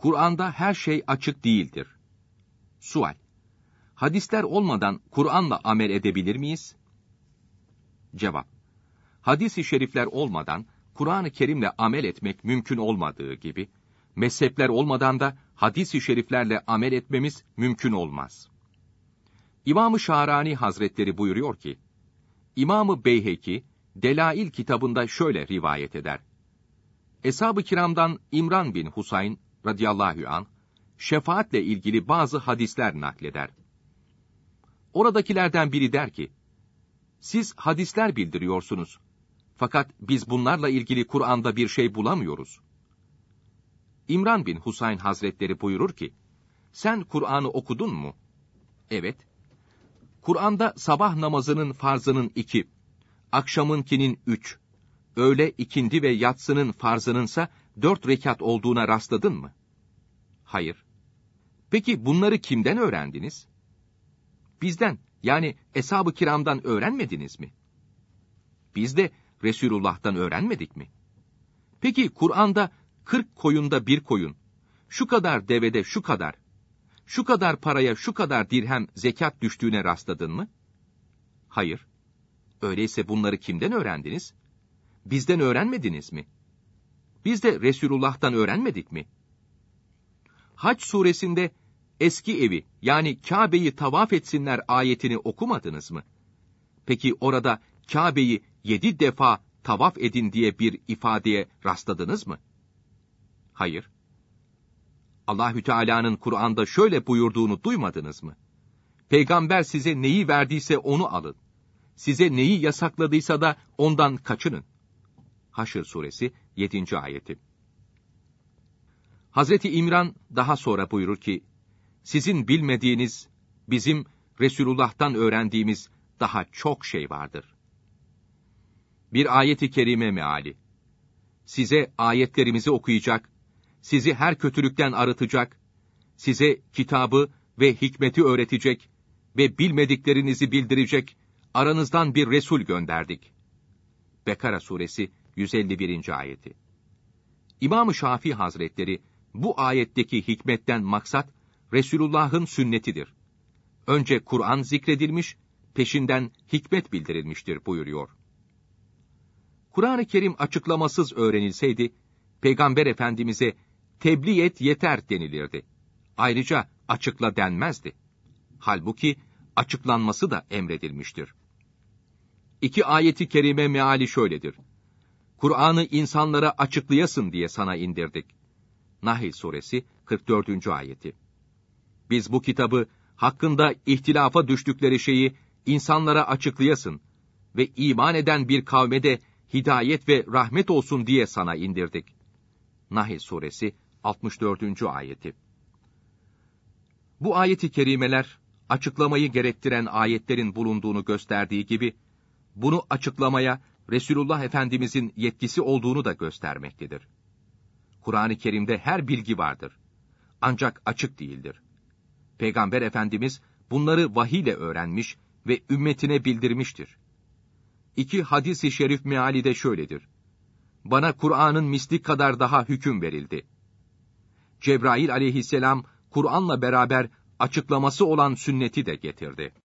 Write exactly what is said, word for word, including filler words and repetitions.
Kur'an'da her şey açık değildir. Sual: Hadisler olmadan Kur'an'la amel edebilir miyiz? Cevap: Hadis-i şerifler olmadan Kur'an-ı Kerim'le amel etmek mümkün olmadığı gibi, mezhepler olmadan da hadis-i şeriflerle amel etmemiz mümkün olmaz. İmam-ı Şahrani Hazretleri buyuruyor ki, İmam-ı Beyheki, Delail kitabında şöyle rivayet eder. Eshab-ı kiramdan İmran bin Husayn radıyallahu anh, şefaatle ilgili bazı hadisler nakleder. Oradakilerden biri der ki, siz hadisler bildiriyorsunuz. Fakat biz bunlarla ilgili Kur'an'da bir şey bulamıyoruz. İmran bin Husayn Hazretleri buyurur ki, sen Kur'an'ı okudun mu? Evet. Kur'an'da sabah namazının farzının iki, akşamınkinin üç, öğle, ikindi ve yatsının farzınınsa dört rekat olduğuna rastladın mı? Hayır. Peki bunları kimden öğrendiniz? Bizden, yani eshab-ı kiramdan öğrenmediniz mi? Biz de Resulullah'tan öğrenmedik mi? Peki Kur'an'da kırk koyunda bir koyun, şu kadar devede şu kadar, şu kadar paraya şu kadar dirhem zekat düştüğüne rastladın mı? Hayır. Öyleyse bunları kimden öğrendiniz? Bizden öğrenmediniz mi? Biz de Resulullah'tan öğrenmedik mi? Hac suresinde eski evi, yani Kabe'yi tavaf etsinler ayetini okumadınız mı? Peki orada Kabe'yi yedi defa tavaf edin diye bir ifadeye rastladınız mı? Hayır. Allahü Teala'nın Kur'an'da şöyle buyurduğunu duymadınız mı? Peygamber size neyi verdiyse onu alın. Size neyi yasakladıysa da ondan kaçının. Haşr suresi yedinci ayeti. Hazreti İmran daha sonra buyurur ki, sizin bilmediğiniz, bizim Resulullah'tan öğrendiğimiz daha çok şey vardır. Bir ayet-i kerime meali. Size ayetlerimizi okuyacak, sizi her kötülükten arıtacak, size kitabı ve hikmeti öğretecek ve bilmediklerinizi bildirecek, aranızdan bir Resul gönderdik. Bekara suresi yüz elli birinci ayeti. İmam-ı Şafii Hazretleri, bu ayetteki hikmetten maksat, Resulullah'ın sünnetidir. Önce Kur'an zikredilmiş, peşinden hikmet bildirilmiştir buyuruyor. Kur'an-ı Kerim açıklamasız öğrenilseydi, Peygamber Efendimiz'e tebliğ et yeter denilirdi. Ayrıca açıkla denmezdi. Halbuki açıklanması da emredilmiştir. İki ayeti kerime meali şöyledir. Kur'an'ı insanlara açıklayasın diye sana indirdik. Nahl suresi kırk dördüncü ayeti. Biz bu kitabı hakkında ihtilafa düştükleri şeyi insanlara açıklayasın ve iman eden bir kavme de hidayet ve rahmet olsun diye sana indirdik. Nahl suresi altmış dördüncü ayeti. Bu ayeti kerimeler, açıklamayı gerektiren ayetlerin bulunduğunu gösterdiği gibi, bunu açıklamaya Resulullah Efendimizin yetkisi olduğunu da göstermektedir. Kur'an-ı Kerim'de her bilgi vardır. Ancak açık değildir. Peygamber Efendimiz bunları vahiy ile öğrenmiş ve ümmetine bildirmiştir. İki hadis-i şerif meali de şöyledir. Bana Kur'an'ın misli kadar daha hüküm verildi. Cebrail aleyhisselam, Kur'an'la beraber açıklaması olan sünneti de getirdi.